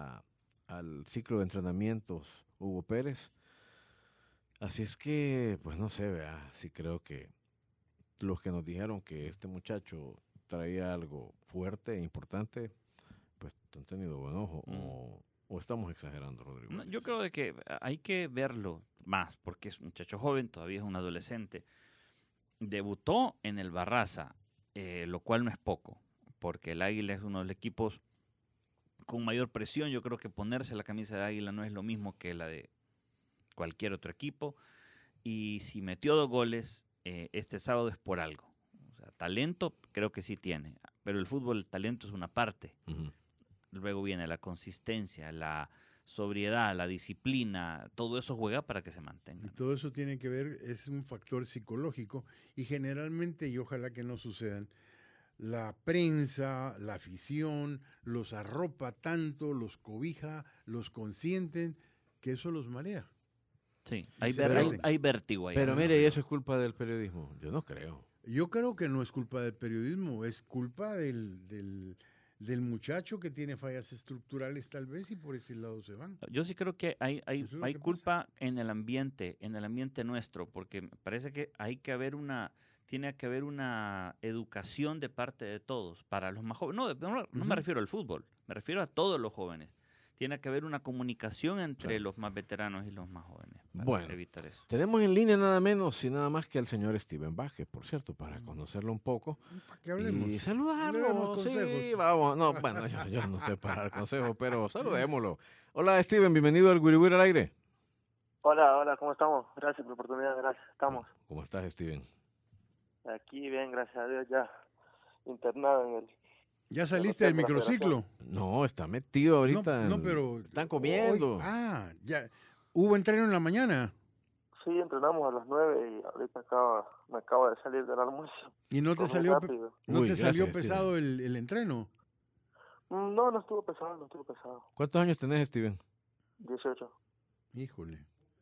al ciclo de entrenamientos Hugo Pérez. Así es que, pues no sé, vea, sí creo que los que nos dijeron que este muchacho traía algo fuerte e importante, pues han tenido buen ojo. ¿O estamos exagerando, Rodrigo? No, yo creo de que hay que verlo más, porque es un muchacho joven, todavía es un adolescente. Debutó en el Barraza, lo cual no es poco, porque el Águila es uno de los equipos con mayor presión. Yo creo que ponerse la camisa de Águila no es lo mismo que la de cualquier otro equipo. Y si metió 2 goles este sábado es por algo. O sea, talento creo que sí tiene, pero el fútbol, el talento es una parte. Luego viene la consistencia, la sobriedad, la disciplina, todo eso juega para que se mantenga. Y todo eso tiene que ver, es un factor psicológico y generalmente, y ojalá que no sucedan, la prensa, la afición, los arropa tanto, los cobija, los consienten, que eso los marea. Sí, Y hay vértigo ahí. Pero mire, ¿y eso es culpa del periodismo? Yo no creo. Yo creo que no es culpa del periodismo, es culpa del muchacho que tiene fallas estructurales tal vez y por ese lado se van. Yo sí creo que hay Eso es lo que culpa en el ambiente nuestro, porque me parece que tiene que haber una educación de parte de todos para los más jóvenes. No me refiero al fútbol, me refiero a todos los jóvenes. Tiene que haber una comunicación entre los más veteranos y los más jóvenes para Bueno, evitar eso. tenemos en línea nada menos y nada más que al señor Steven Vázquez, por cierto, para conocerlo un poco Que hablemos. y Le saludarlo. demos Sí, consejos. vamos. No, bueno, yo no sé para dar consejos, pero saludémoslo. Hola, Steven, bienvenido al Guiri Guiri al aire. Hola, ¿cómo estamos? Gracias por la oportunidad, gracias. Estamos ¿Cómo estás, Steven? aquí bien, gracias a Dios, ya internado en el... ¿Ya saliste del la microciclo? No, está metido ahorita. No, pero... Están comiendo. Hoy, ya. ¿Hubo entreno en la mañana? Sí, entrenamos a las 9 y ahorita me acabo de salir del almuerzo. ¿Y no te Fue muy salió, rápido. salió pesado el entreno? No estuvo pesado. ¿Cuántos años tenés, Steven? 18. Híjole.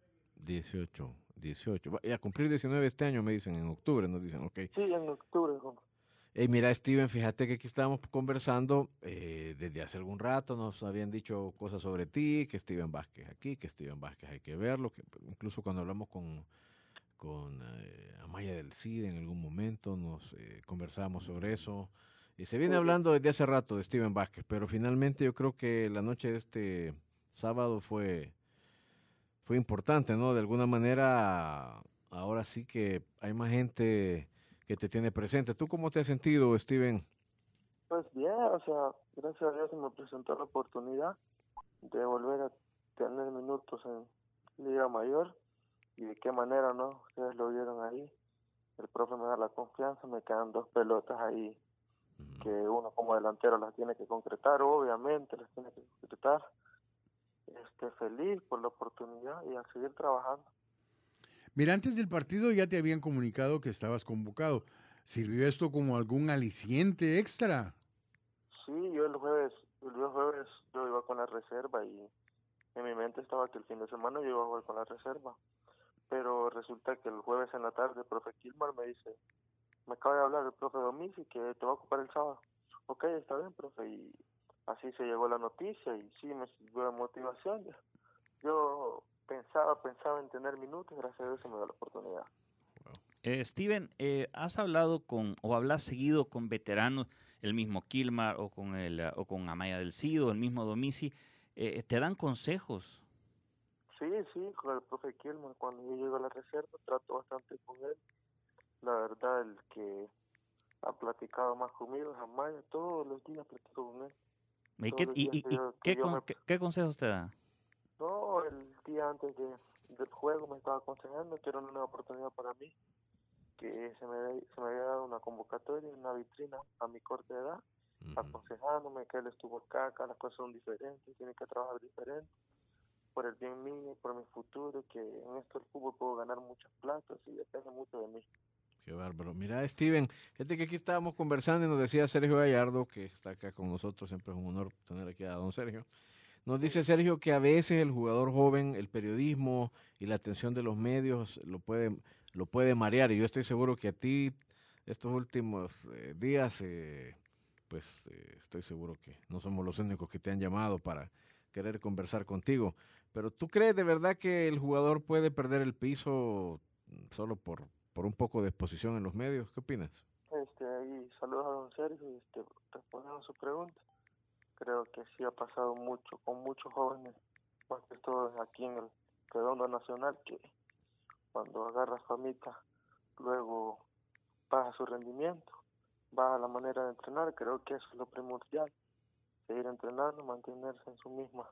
18. Y a cumplir 19 este año, me dicen, en octubre, nos dicen, ok. Sí, en octubre. Mira, Steven, fíjate que aquí estábamos conversando desde hace algún rato, nos habían dicho cosas sobre ti, que Steven Vázquez aquí, que Steven Vázquez hay que verlo, que incluso cuando hablamos con Amaya del Cid en algún momento nos conversamos sobre eso, y se viene hablando desde hace rato de Steven Vázquez, pero finalmente yo creo que la noche de este sábado fue importante, ¿no? De alguna manera, ahora sí que hay más gente que te tiene presente. ¿Tú cómo te has sentido, Steven? Pues bien, o sea, gracias a Dios se me presentó la oportunidad de volver a tener minutos en Liga Mayor, y de qué manera, ¿no? Ustedes lo vieron ahí, el profe me da la confianza, me quedan 2 pelotas ahí que uno como delantero las tiene que concretar, obviamente las tiene que concretar. Feliz por la oportunidad y a seguir trabajando. Mira, antes del partido ya te habían comunicado que estabas convocado. ¿Sirvió esto como algún aliciente extra? Sí, yo el jueves yo iba con la reserva y en mi mente estaba que el fin de semana yo iba a jugar con la reserva. Pero resulta que el jueves en la tarde el profe Kilmar me dice, me acaba de hablar el profe Domici que te va a ocupar el sábado. Ok, está bien, profe, y así se llegó la noticia y sí me sirvió de motivación. Yo pensaba en tener minutos, gracias a Dios se me dio la oportunidad. Steven, ¿has hablado o hablas seguido con veteranos, el mismo Kilmar o con Amaya del Cid o el mismo Domici? ¿Te dan consejos? Sí, con el profe Kilmar, cuando yo llego a la reserva trato bastante con él. La verdad, el que ha platicado más conmigo es Amaya, todos los días platico con él. ¿Qué consejos te da? No, el día antes del juego me estaba aconsejando que era una nueva oportunidad para mí, que se me había dado una convocatoria, una vitrina a mi corta edad, aconsejándome que él estuvo acá las cosas son diferentes, tiene que trabajar diferente, por el bien mío, por mi futuro, que en esto del fútbol puedo ganar muchas platas y depende mucho de mí. Qué bárbaro. Mira, Steven, fíjate que aquí estábamos conversando y nos decía Sergio Gallardo, que está acá con nosotros, siempre es un honor tener aquí a don Sergio. Nos dice Sergio que a veces el jugador joven, el periodismo y la atención de los medios lo puede marear, y yo estoy seguro que a ti estos últimos días, estoy seguro que no somos los únicos que te han llamado para querer conversar contigo. Pero ¿tú crees de verdad que el jugador puede perder el piso solo por un poco de exposición en los medios? ¿Qué opinas? Y saludos a don Sergio y respondiendo a su pregunta. Creo que sí ha pasado mucho con muchos jóvenes, más que todo aquí en el Redondo Nacional, que cuando agarra famita, luego baja su rendimiento, baja la manera de entrenar. Creo que eso es lo primordial, seguir entrenando, mantenerse en su misma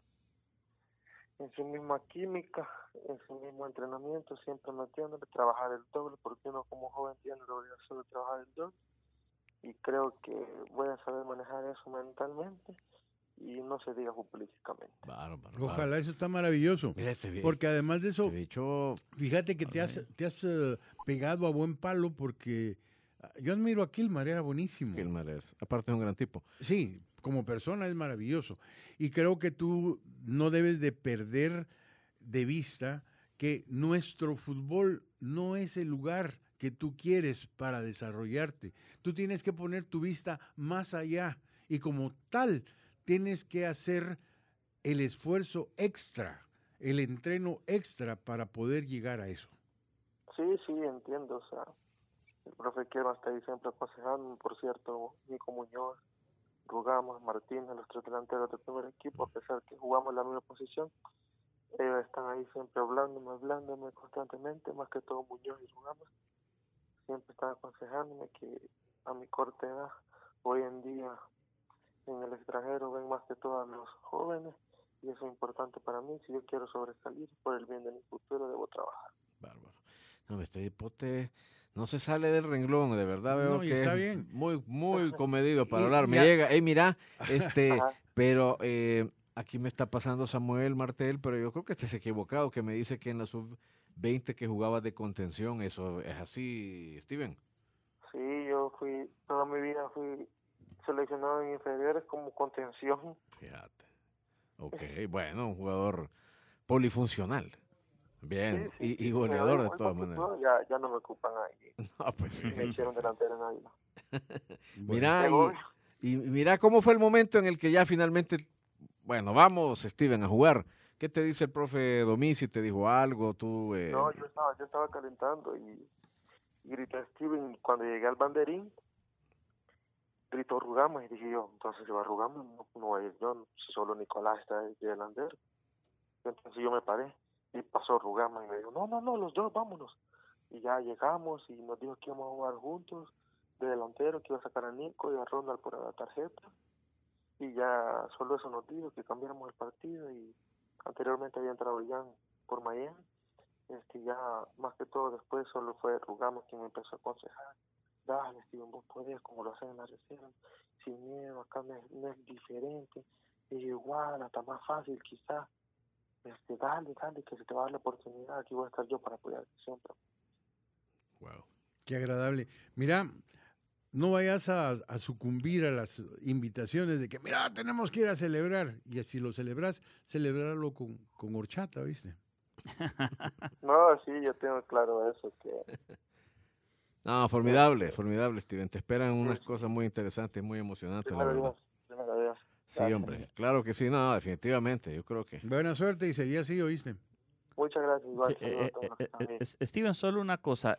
química, en su mismo entrenamiento, siempre metiéndole, trabajar el doble, porque uno como joven tiene la obligación de trabajar el doble, y creo que voy a saber manejar eso mentalmente y no se diga futbolísticamente. Ojalá, eso está maravilloso. Mira porque además de eso, fíjate que te has pegado a buen palo, porque yo admiro a Kilmar, era buenísimo. Kilmar aparte es un gran tipo. Sí, como persona es maravilloso. Y creo que tú no debes de perder de vista que nuestro fútbol no es el lugar que tú quieres para desarrollarte. Tú tienes que poner tu vista más allá y como tal tienes que hacer el esfuerzo extra, el entreno extra para poder llegar a eso. Sí, entiendo. O sea, el profe Quiero está ahí siempre aconsejando. Por cierto, Nico Muñoz, Rugamos, Martínez, los 3 delanteros del primer equipo, a pesar que jugamos en la misma posición, ellos están ahí siempre hablándome constantemente, más que todo Muñoz y Rugamos. Siempre están aconsejándome que a mi corta edad, hoy en día en el extranjero ven más que todo a los jóvenes, y eso es importante para mí. Si yo quiero sobresalir por el bien de mi futuro, debo trabajar. Bárbaro. No, este hipote no se sale del renglón, de verdad veo que está es bien. muy comedido para hablar. Me llega, mira, pero aquí me está pasando Samuel Martel, pero yo creo que se ha equivocado, que me dice que en la sub-20 que jugaba de contención, ¿eso es así, Steven? Sí, yo toda mi vida fui seleccionado en inferiores como contención. Fíjate. Ok, bueno, un jugador polifuncional. Bien, sí, y goleador de todas maneras. Ya no me ocupan ahí. No, pues, me hicieron delantero en Águila. Mira, y mira cómo fue el momento en el que ya finalmente, bueno, vamos, Steven, a jugar. ¿Qué te dice el profe Domici? ¿Te dijo algo? Tú, No, yo estaba calentando y grité Steven. Cuando llegué al banderín, gritó Rugama y dije yo, entonces si va Rugama, no voy a ir yo, si solo Nicolás está de delantero. Entonces yo me paré y pasó Rugama y me dijo, no, los dos, vámonos. Y ya llegamos y nos dijo que íbamos a jugar juntos, de delantero, que iba a sacar a Nico y a Ronald por la tarjeta. Y ya solo eso nos dijo, que cambiáramos el partido y anteriormente había entrado Jan por Miami. Ya más que todo después solo fue Rugama quien me empezó a aconsejar. Dale, Steven, vos podés, como lo hacen en la reserva, sin miedo, acá no es diferente, es igual, hasta más fácil quizás. Dale, que se te va a dar la oportunidad, aquí voy a estar yo para apoyarte siempre. Wow. Qué agradable. Mira, no vayas a sucumbir a las invitaciones de que, mira, tenemos que ir a celebrar. Y si lo celebras, celebrarlo con horchata, ¿viste? No, sí, yo tengo claro eso. No, formidable, Steven. Te esperan unas cosas muy interesantes, muy emocionantes, la verdad. Primero Dios. Sí, hombre, claro que sí, no, definitivamente, yo creo que... Buena suerte y seguí así, ¿oíste? Muchas gracias, igual. Sí, Steven, solo una cosa,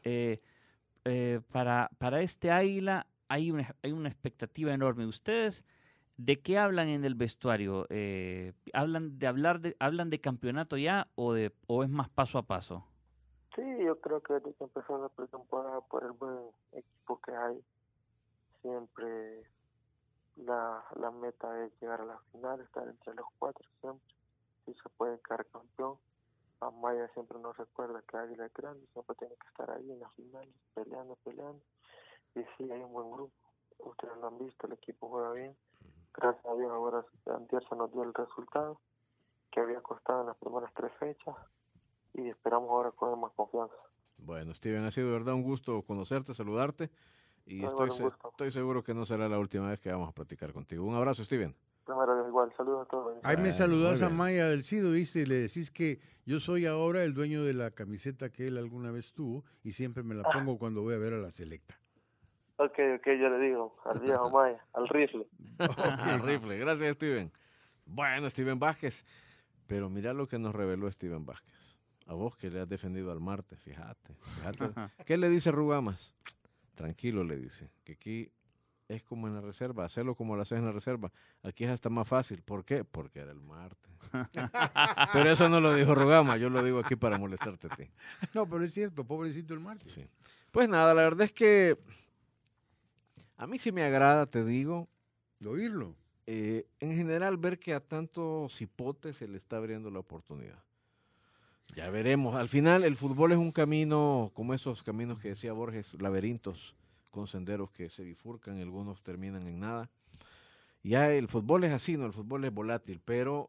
para este Águila hay una expectativa enorme. ¿Ustedes de qué hablan en el vestuario? ¿Hablan de campeonato ya o es más paso a paso? Sí, yo creo que desde que empezó la pretemporada, por el buen equipo que hay, siempre la meta es llegar a la final, estar entre los 4 siempre. Si se puede quedar campeón. Amaya siempre nos recuerda que Águila es grande, siempre tiene que estar ahí en la final, peleando. Y sí, hay un buen grupo. Ustedes lo han visto, el equipo juega bien. Gracias a Dios, ahora antier se nos dio el resultado que había costado en las primeras 3 fechas. Y esperamos ahora coger más confianza. Bueno, Steven, ha sido de verdad un gusto conocerte, saludarte. Y estoy seguro que no será la última vez que vamos a platicar contigo. Un abrazo, Steven. Primero, igual, saludos a todos. Ahí me saludas a Maya del Cido, ¿viste? Y le decís que yo soy ahora el dueño de la camiseta que él alguna vez tuvo y siempre me la pongo cuando voy a ver a la selecta. Ok, yo le digo, al viejo Maya, al rifle. Al rifle, gracias, Steven. Bueno, Steven Vázquez, pero mira lo que nos reveló Steven Vázquez. A vos que le has defendido al Marte, fíjate. ¿Qué le dice Rugamas? Tranquilo, le dice, que aquí es como en la reserva, hacerlo como lo haces en la reserva. Aquí es hasta más fácil. ¿Por qué? Porque era el Marte. Pero eso no lo dijo Rugama, yo lo digo aquí para molestarte a ti. No, pero es cierto, pobrecito el Marte. Sí. Pues nada, la verdad es que a mí sí me agrada, te digo. Oírlo. En general, ver que a tantos cipotes se le está abriendo la oportunidad. Ya veremos. Al final, el fútbol es un camino, como esos caminos que decía Borges, laberintos, con senderos que se bifurcan y algunos terminan en nada. Ya el fútbol es así, ¿no? El fútbol es volátil, pero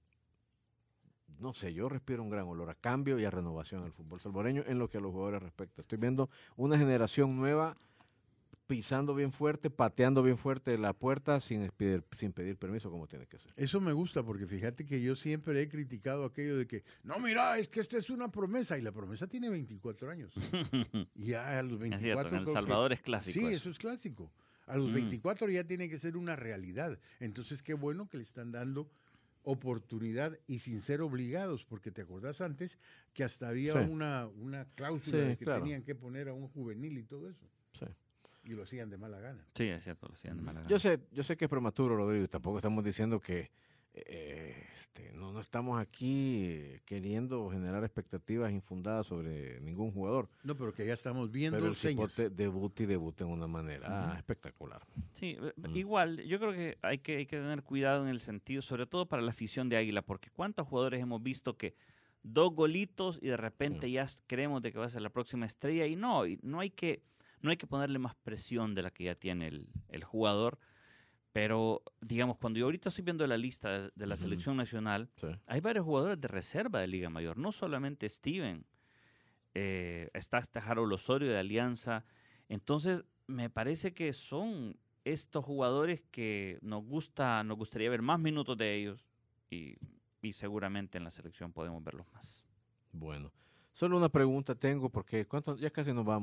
no sé, yo respiro un gran olor a cambio y a renovación al fútbol salvadoreño en lo que a los jugadores respecta. Estoy viendo una generación nueva pisando bien fuerte, pateando bien fuerte la puerta sin pedir permiso como tiene que ser. Eso me gusta porque fíjate que yo siempre he criticado aquello de que, no, mira, es que esta es una promesa y la promesa tiene 24 años. Y ya a los 24... Es cierto, en El Salvador es clásico. Sí, eso es clásico. A los 24 ya tiene que ser una realidad. Entonces, qué bueno que le están dando oportunidad y sin ser obligados, porque te acordás antes que hasta había una cláusula de que tenían que poner a un juvenil y todo eso. Sí. Y lo hacían de mala gana. Sí, es cierto, lo hacían de mala gana. Yo sé que es prematuro, Rodrigo, y tampoco estamos diciendo que no estamos aquí queriendo generar expectativas infundadas sobre ningún jugador. No, pero que ya estamos viendo pero el señas. Cipote debuta en una manera espectacular. Sí, igual, yo creo que hay que tener cuidado en el sentido, sobre todo para la afición de Águila, porque ¿cuántos jugadores hemos visto que 2 golitos y de repente ya creemos de que va a ser la próxima estrella? Y no hay que ponerle más presión de la que ya tiene el jugador, pero digamos, cuando yo ahorita estoy viendo la lista de la selección nacional, hay varios jugadores de reserva de Liga Mayor, no solamente Steven, está Harold Osorio de Alianza. Entonces me parece que son estos jugadores que nos gustaría ver más minutos de ellos y seguramente en la selección podemos verlos más. Bueno, solo una pregunta tengo porque ya casi nos vamos.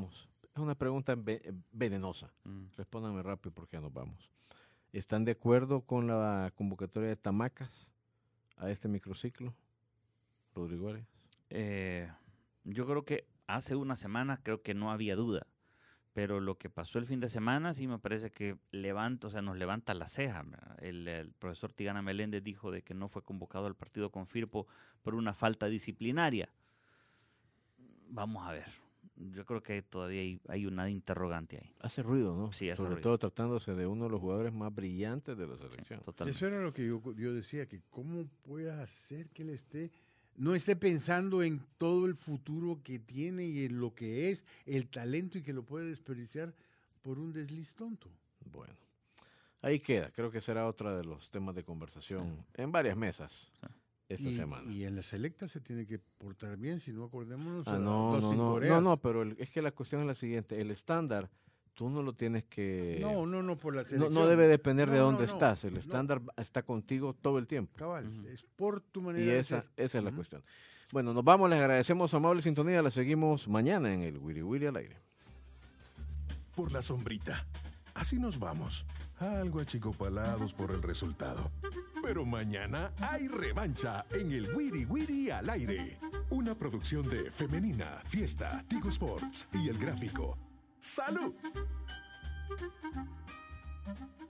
Es una pregunta venenosa. Respóndanme rápido porque ya nos vamos. ¿Están de acuerdo con la convocatoria de Tamacas a este microciclo? Rodrigo Arias. Yo creo que hace una semana creo que no había duda, pero lo que pasó el fin de semana sí me parece que nos levanta la ceja. El profesor Tigana Meléndez dijo de que no fue convocado al partido con Firpo por una falta disciplinaria. Vamos a ver. Yo creo que todavía hay una interrogante ahí. Hace ruido, ¿no? Sí, hace Sobre ruido. todo tratándose de uno de los jugadores más brillantes de la selección. Totalmente. Eso era lo que yo decía, que cómo puede hacer que él no esté pensando en todo el futuro que tiene y en lo que es el talento y que lo puede desperdiciar por un desliz tonto. Bueno, ahí queda. Creo que será otro de los temas de conversación en varias mesas esta semana. Y en la selecta se tiene que portar bien, si no acordémonos. No, pero es que la cuestión es la siguiente. El estándar, tú no lo tienes que... No, por la selección. No debe depender de dónde estás. El estándar está contigo todo el tiempo. Cabal, es por tu manera y de esa ser. es la cuestión. Bueno, nos vamos, les agradecemos su amable sintonía. La seguimos mañana en el Wiri Wiri al aire. Por la sombrita. Así nos vamos. Algo achicopalados por el resultado. Pero mañana hay revancha en el Wiri Wiri al aire. Una producción de Femenina, Fiesta, Tigo Sports y El Gráfico. ¡Salud!